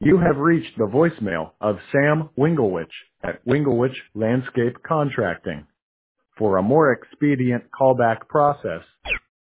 You have reached the voicemail of Sam Winglewich at Winglewich Landscape Contracting. For a more expedient callback process,